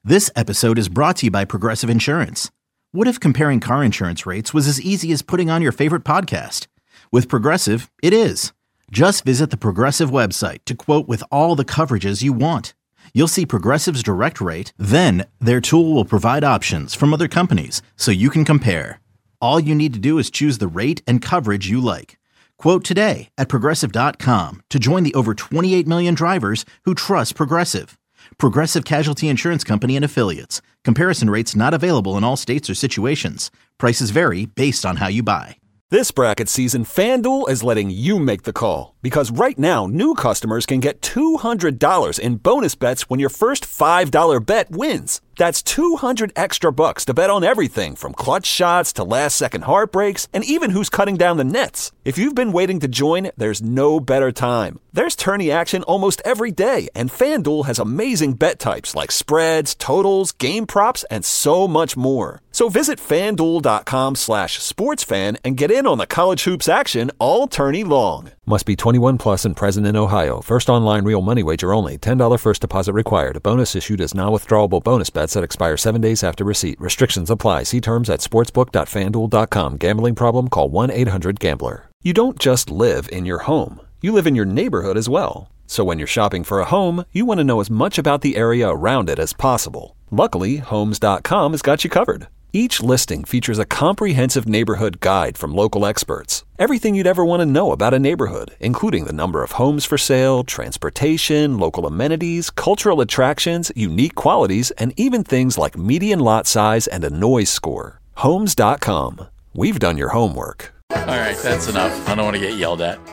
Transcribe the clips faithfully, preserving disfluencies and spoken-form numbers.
This episode is brought to you by Progressive Insurance. What if comparing car insurance rates was as easy as putting on your favorite podcast? With Progressive, it is. Just visit the Progressive website to quote with all the coverages you want. You'll see Progressive's direct rate, then their tool will provide options from other companies so you can compare. All you need to do is choose the rate and coverage you like. Quote today at progressive dot com to join the over twenty-eight million drivers who trust Progressive. Progressive Casualty Insurance Company and Affiliates. Comparison rates not available in all states or situations. Prices vary based on how you buy. This bracket season, FanDuel is letting you make the call. Because right now, new customers can get two hundred dollars in bonus bets when your first five dollar bet wins. That's two hundred extra bucks to bet on everything from clutch shots to last-second heartbreaks and even who's cutting down the nets. If you've been waiting to join, there's no better time. There's tourney action almost every day, and FanDuel has amazing bet types like spreads, totals, game props, and so much more. So visit FanDuel.com slash sportsfan and get in on the college hoops action all tourney long. Must be twenty-one plus and present in Ohio. First online real money wager only. ten dollars first deposit required. A bonus issued as non-withdrawable bonus bets that expire seven days after receipt. Restrictions apply. See terms at sportsbook dot fan duel dot com. Gambling problem? Call one eight hundred gambler. You don't just live in your home. You live in your neighborhood as well. So when you're shopping for a home, you want to know as much about the area around it as possible. Luckily, homes dot com has got you covered. Each listing features a comprehensive neighborhood guide from local experts. Everything you'd ever want to know about a neighborhood, including the number of homes for sale, transportation, local amenities, cultural attractions, unique qualities, and even things like median lot size and a noise score. homes dot com. We've done your homework. All right, that's enough. I don't want to get yelled at.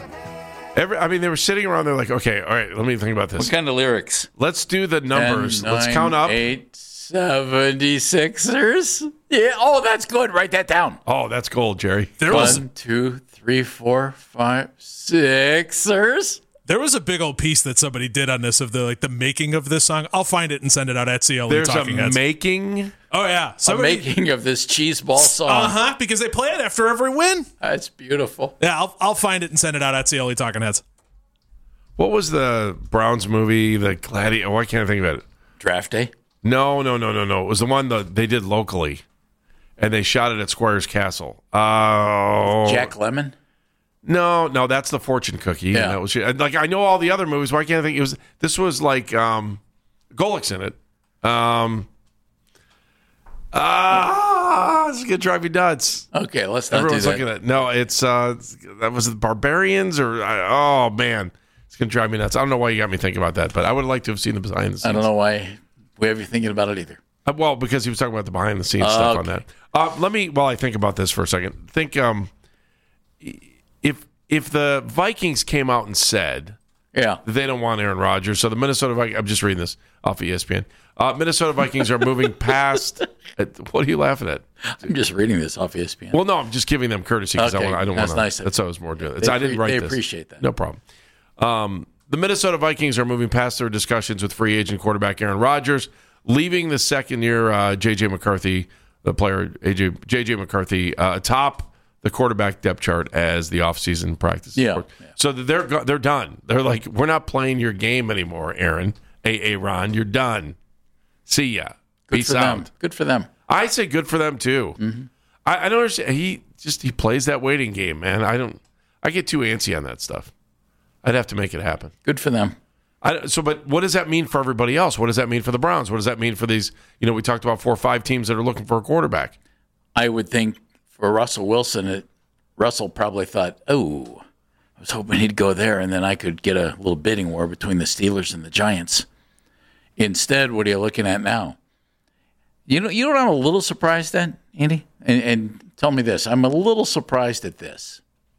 Every, I mean, they were sitting around there like, okay, all right, let me think about this. What kind of lyrics? Let's do the numbers. ten, Let's nine, count up. Eight, seventy-sixers. Yeah. Oh, that's good. Write that down. Oh, that's gold, Jerry. There was One, two, three, four, five, Sixers. there was a big old piece that somebody did on this of the like the making of this song. I'll find it and send it out at C L E There's Talking a Heads. making. Oh yeah, A somebody, making of this cheese ball song. Uh huh. Because they play it after every win. That's beautiful. Yeah, I'll I'll find it and send it out at C L E Talking Heads. What was the Browns movie? The Gladiator. Why can't I think about it? Draft day. No, no, no, no, no. It was the one that they did locally, and they shot it at Squires Castle. Oh, Jack Lemmon. No, no, that's the Fortune Cookie. Yeah. That was like I know all the other movies. Why can't I think it was? This was like um, Golik's in it. Um, ah, this is gonna drive you nuts. Okay, let's not Everyone's do that. looking at no. It's uh, that was the Barbarians or I, oh man, it's gonna drive me nuts. I don't know why you got me thinking about that, but I would like to have seen the behind the scenes. I don't know why we have you thinking about it either. Uh, well, because he was talking about the behind the scenes stuff on that. Uh, let me, while I think about this for a second, think um, if if the Vikings came out and said Yeah. that they don't want Aaron Rodgers, so the Minnesota Vikings, I'm just reading this off of E S P N. Uh, Minnesota Vikings are moving past. Uh, what are you laughing at? I'm just reading this off E S P N. Well, no, I'm just giving them courtesy because Okay, I, want, I don't that's want to. nice of That's you. what I was more doing. They I didn't appre- write they this. appreciate that. No problem. Um, the Minnesota Vikings are moving past their discussions with free agent quarterback Aaron Rodgers, leaving the second-year uh, J J. McCarthy, the player A J J J. McCarthy, uh, atop the quarterback depth chart as the offseason practice. Yeah, yeah. So they're go- they're done. They're like, we're not playing your game anymore, Aaron. A A. Ron, you're done. See ya. Good Peace for out. them. Good for them. I say good for them too. Mm-hmm. I, I don't understand. He just he plays that waiting game, man. I don't. I get too antsy on that stuff. I'd have to make it happen. Good for them. I, so, but what does that mean for everybody else? What does that mean for the Browns? What does that mean for these? You know, we talked about four or five teams that are looking for a quarterback. I would think for Russell Wilson, it, Russell probably thought, oh, I was hoping he'd go there, and then I could get a little bidding war between the Steelers and the Giants. Instead, what are you looking at now? You know, you know what I'm a little surprised at, Andy? And, and tell me this. I'm a little surprised at this.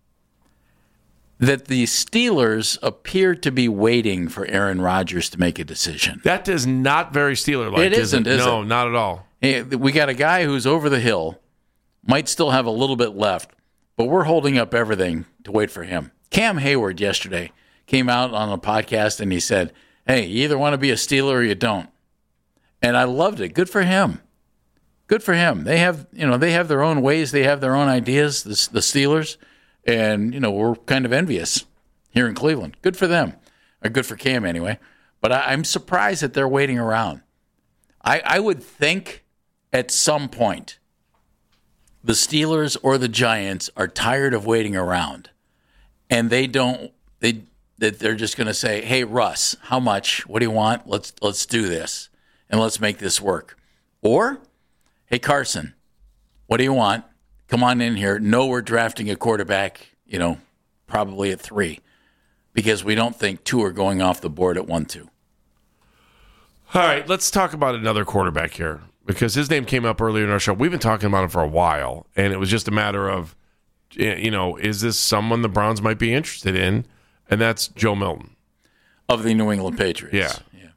That the Steelers appear to be waiting for Aaron Rodgers to make a decision. That is not very Steeler-like, It is isn't, it? is no, it? not at all. Hey, we got a guy who's over the hill, might still have a little bit left, but we're holding up everything to wait for him. Cam Hayward yesterday came out on a podcast and he said, hey, you either want to be a Steeler or you don't. And I loved it. Good for him. Good for him. They have, you know, they have their own ways. They have their own ideas, the, the Steelers. And, you know, we're kind of envious here in Cleveland. Good for them. Or good for Cam anyway. But I, I'm surprised that they're waiting around. I, I would think at some point the Steelers or the Giants are tired of waiting around, and they don't they that they're just going to say, "Hey Russ, how much? What do you want? Let's let's do this and let's make this work." Or, "Hey Carson, what do you want? Come on in here. No, we're drafting a quarterback, you know, probably at three, because we don't think two are going off the board at one two." All right, let's talk about another quarterback here, because his name came up earlier in our show. We've been talking about him for a while, and it was just a matter of, you know, is this someone the Browns might be interested in? And that's Joe Milton. Of the New England Patriots. Yeah. yeah.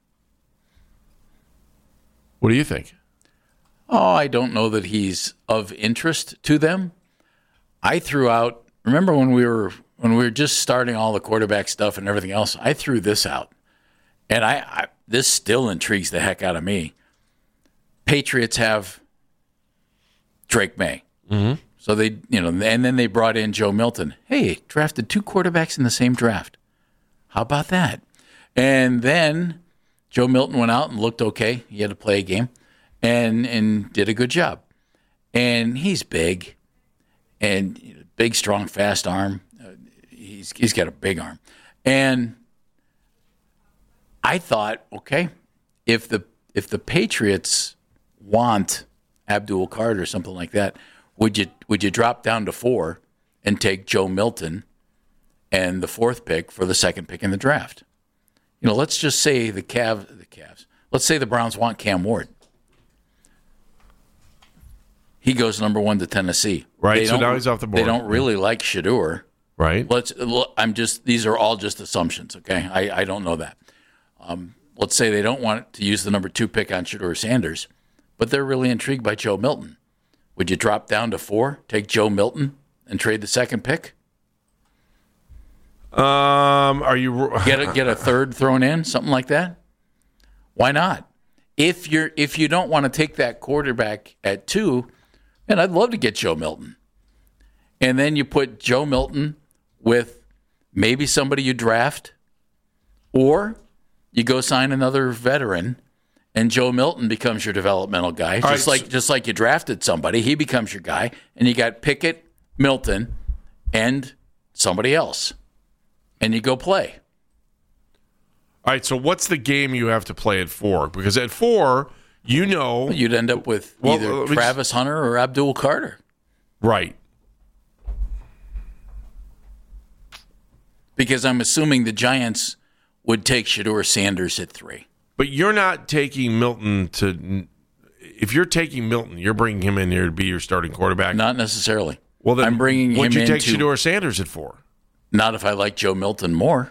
What do you think? Oh, I don't know that he's of interest to them. I threw out, remember when we were when we were just starting all the quarterback stuff and everything else, I threw this out. And I, I this still intrigues the heck out of me. Patriots have Drake May. Mm-hmm. So they, you know, and then they brought in Joe Milton. Hey, drafted two quarterbacks in the same draft. How about that? And then Joe Milton went out and looked okay. He had to play a game and and did a good job. And he's big and big, strong, fast arm. Uh, he's he's got a big arm. And I thought, okay, if the if the Patriots want Abdul Carter or something like that, would you would you drop down to four and take Joe Milton and the fourth pick for the second pick in the draft? You know, let's just say the Cavs, the Cavs. Let's say the Browns want Cam Ward. He goes number one to Tennessee. Right. They so now he's off the board. They don't really like Shedeur. Right. Let's. I'm just. These are all just assumptions. Okay. I, I don't know that. Um, let's say they don't want to use the number two pick on Shedeur Sanders, but they're really intrigued by Joe Milton. Would you drop down to four, take Joe Milton, and trade the second pick? Um, are you get a, get a third thrown in, something like that? Why not? If you're if you don't want to take that quarterback at two, man, I'd love to get Joe Milton, and then you put Joe Milton with maybe somebody you draft, or you go sign another veteran, and Joe Milton becomes your developmental guy, All just right, like so- just like you drafted somebody. He becomes your guy, and you got Pickett, Milton, and somebody else, and you go play. All right, so what's the game you have to play at four? Because at four, you know... You'd end up with Well, either uh, we Travis Hunter or Abdul Carter. Right. Because I'm assuming the Giants would take Shedeur Sanders at three. But you're not taking Milton to... If you're taking Milton, you're bringing him in here to be your starting quarterback. Not necessarily. Well, then I'm bringing him would you in take to- Shedeur Sanders at four? Not if I like Joe Milton more.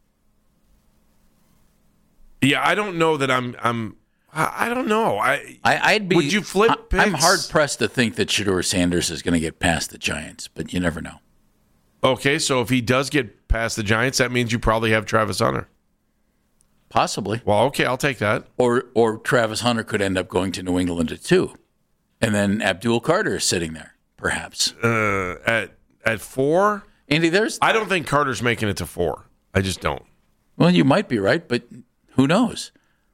Yeah, I don't know that I'm... I'm I, I don't know. I, I, I'd be. Would you flip I, I'm picks? hard pressed to think that Shedeur Sanders is going to get past the Giants, but you never know. Okay, so if he does get past the Giants, that means you probably have Travis Hunter. Possibly. Well, okay, I'll take that. Or or Travis Hunter could end up going to New England at two, and then Abdul Carter is sitting there, perhaps. Uh, at at four, Andy, there's. I don't think Carter's making it to four. I just don't. Well, you might be right, but who knows?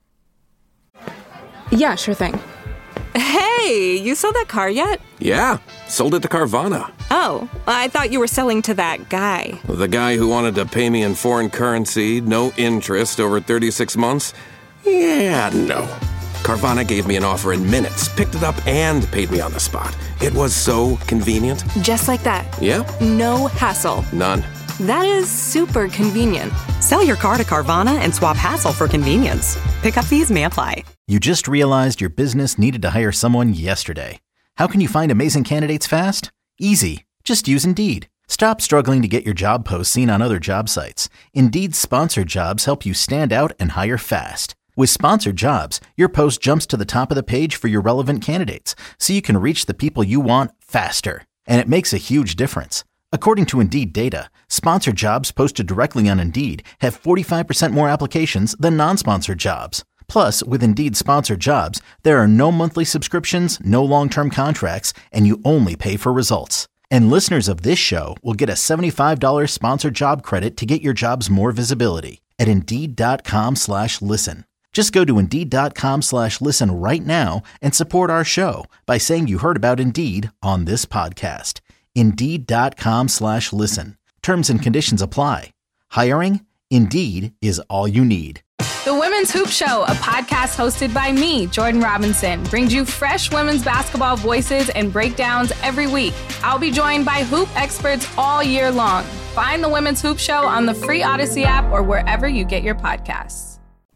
Yeah, sure thing. Hey, you sold that car yet? Yeah, sold it to Carvana. Oh, I thought you were selling to that guy. The guy who wanted to pay me in foreign currency, no interest, over thirty-six months? Yeah, no. Carvana gave me an offer in minutes, picked it up, and paid me on the spot. It was so convenient. Just like that. Yeah? No hassle. None. That is super convenient. Sell your car to Carvana and swap hassle for convenience. Pickup fees may apply. You just realized your business needed to hire someone yesterday. How can you find amazing candidates fast? Easy. Just use Indeed. Stop struggling to get your job posts seen on other job sites. Indeed's sponsored jobs help you stand out and hire fast. With sponsored jobs, your post jumps to the top of the page for your relevant candidates, so you can reach the people you want faster. And it makes a huge difference. According to Indeed data, sponsored jobs posted directly on Indeed have forty-five percent more applications than non-sponsored jobs. Plus, with Indeed sponsored jobs, there are no monthly subscriptions, no long-term contracts, and you only pay for results. And listeners of this show will get a seventy-five dollars sponsored job credit to get your jobs more visibility at Indeed.com slash listen. Just go to Indeed.com slash listen right now and support our show by saying you heard about Indeed on this podcast. Indeed.com slash listen. Terms and conditions apply. Hiring? Indeed is all you need. The Women's Hoop Show, a podcast hosted by me, Jordan Robinson, brings you fresh women's basketball voices and breakdowns every week. I'll be joined by hoop experts all year long. Find the Women's Hoop Show on the free Odyssey app or wherever you get your podcasts.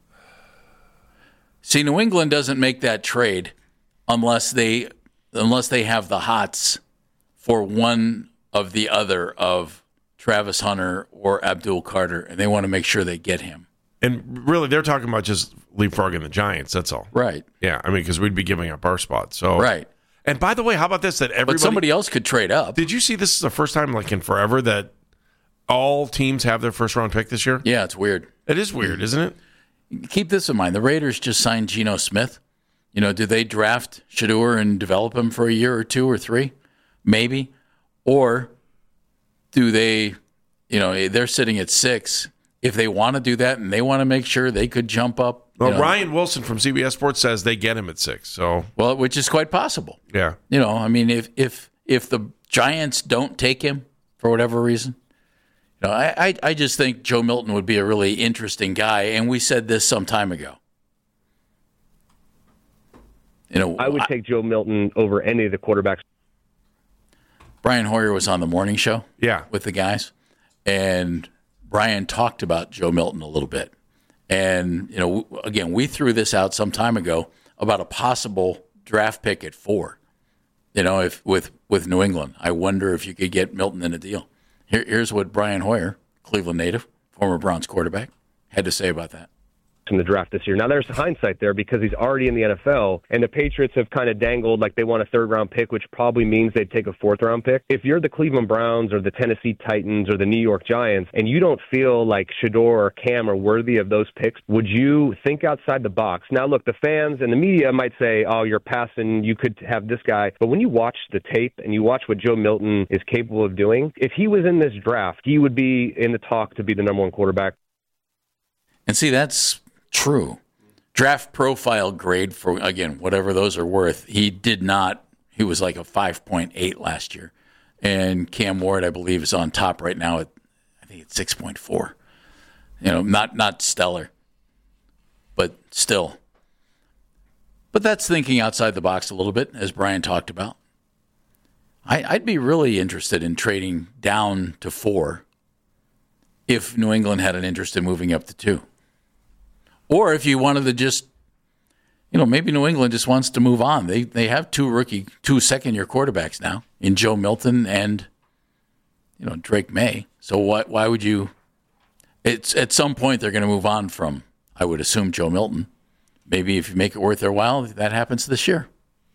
See, New England doesn't make that trade unless they unless they have the hots for one of the other of Travis Hunter or Abdul Carter, and they want to make sure they get him. And really, they're talking about just leapfrogging the Giants. That's all. Right. Yeah. I mean, because we'd be giving up our spot. So right. And by the way, how about this? That everybody, but somebody else could trade up. Did you see this is the first time, like in forever, that all teams have their first round pick this year? Yeah, it's weird. It is weird, isn't it? Keep this in mind. The Raiders just signed Geno Smith. You know, do they draft Shedeur and develop him for a year or two or three? Maybe. Or do they, you know, they're sitting at six. If they want to do that and they want to make sure they could jump up. Well, know, Ryan Wilson from C B S Sports says they get him at six. So well, which is quite possible. Yeah. You know, I mean, if if if the Giants don't take him for whatever reason, you know, I, I I just think Joe Milton would be a really interesting guy, and we said this some time ago. You know, I would take Joe Milton over any of the quarterbacks. Brian Hoyer was on the morning show, yeah, with the guys, and Brian talked about Joe Milton a little bit. And, you know, again, we threw this out some time ago about a possible draft pick at four, you know, if with, with New England. I wonder if you could get Milton in a deal. Here, here's what Brian Hoyer, Cleveland native, former Browns quarterback, had to say about that. In the draft this year. Now, there's hindsight there because he's already in the N F L, and the Patriots have kind of dangled like they want a third-round pick, which probably means they'd take a fourth-round pick. If you're the Cleveland Browns or the Tennessee Titans or the New York Giants, and you don't feel like Shedeur or Cam are worthy of those picks, would you think outside the box? Now, look, the fans and the media might say, oh, you're passing, you could have this guy. But when you watch the tape and you watch what Joe Milton is capable of doing, if he was in this draft, he would be in the talk to be the number one quarterback. And see, that's true. Draft profile grade for, again, whatever those are worth, he did not, he was like a five point eight last year. And Cam Ward, I believe, is on top right now at, I think it's six point four. You know, not not stellar, but still. But that's thinking outside the box a little bit, as Brian talked about. I, I'd be really interested in trading down to four if New England had an interest in moving up to two. Or if you wanted to just, you know, maybe New England just wants to move on. They they have two rookie, two second-year quarterbacks now in Joe Milton and, you know, Drake May. So why why would you? It's at some point they're going to move on from, I would assume, Joe Milton. Maybe if you make it worth their while, that happens this year.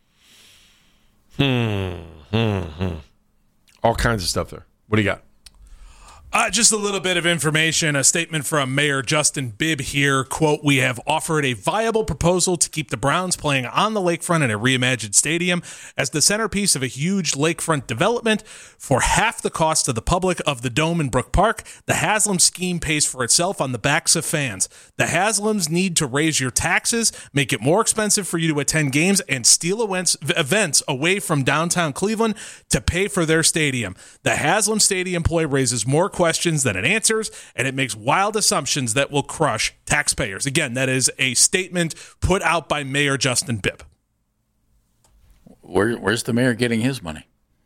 Hmm. Hmm. hmm. All kinds of stuff there. What do you got? Uh, just a little bit of information, a statement from Mayor Justin Bibb here. Quote, we have offered a viable proposal to keep the Browns playing on the lakefront in a reimagined stadium as the centerpiece of a huge lakefront development for half the cost of the public of the Dome in Brook Park. The Haslam scheme pays for itself on the backs of fans. The Haslams need to raise your taxes, make it more expensive for you to attend games, and steal events, events away from downtown Cleveland to pay for their stadium. The Haslam Stadium ploy raises more questions questions than it answers, and it makes wild assumptions that will crush taxpayers. Again, that is a statement put out by Mayor Justin Bibb. Where, where's the mayor getting his money?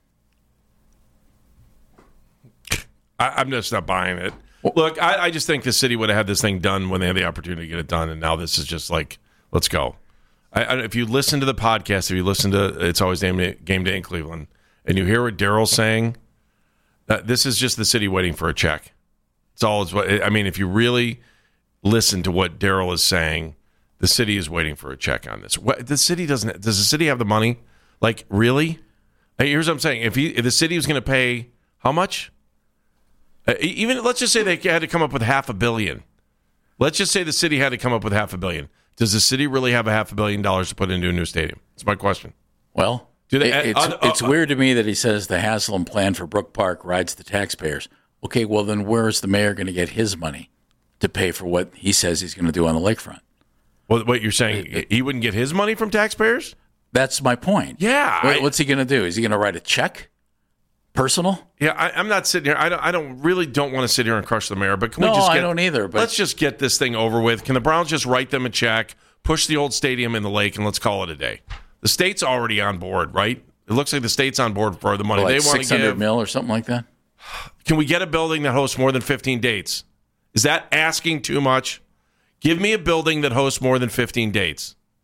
I, I'm just not buying it. Look, I, I just think the city would have had this thing done when they had the opportunity to get it done, and now this is just like, let's go. I, I, if you listen to the podcast, if you listen to It's Always Game Day, Game Day in Cleveland, and you hear what Daryl's saying, Uh, this is just the city waiting for a check. It's all. It's what, I mean, if you really listen to what Daryl is saying, the city is waiting for a check on this. What, the city doesn't. Does the city have the money? Like, really? Hey, here's what I'm saying. If, he, if the city was going to pay how much? Uh, even let's just say they had to come up with half a billion. Let's just say the city had to come up with half a billion. Does the city really have a half a billion dollars to put into a new stadium? That's my question. Well. Do they, it's uh, uh, it's weird to me that he says the Haslam plan for Brook Park rides the taxpayers. Okay, well, then where is the mayor going to get his money to pay for what he says he's going to do on the lakefront? Well, what you're saying, he wouldn't get his money from taxpayers? That's my point. Yeah. What, I, what's he going to do? Is he going to write a check? Personal? Yeah, I, I'm not sitting here. I don't. I don't really don't want to sit here and crush the mayor. But can no, we just? Get, I don't either. But let's just get this thing over with. Can the Browns just write them a check, push the old stadium in the lake, and let's call it a day? The state's already on board, right? It looks like the state's on board for the money like they want to six hundred give. mil or something like that. Can we get a building that hosts more than fifteen dates? Is that asking too much? Give me a building that hosts more than fifteen dates.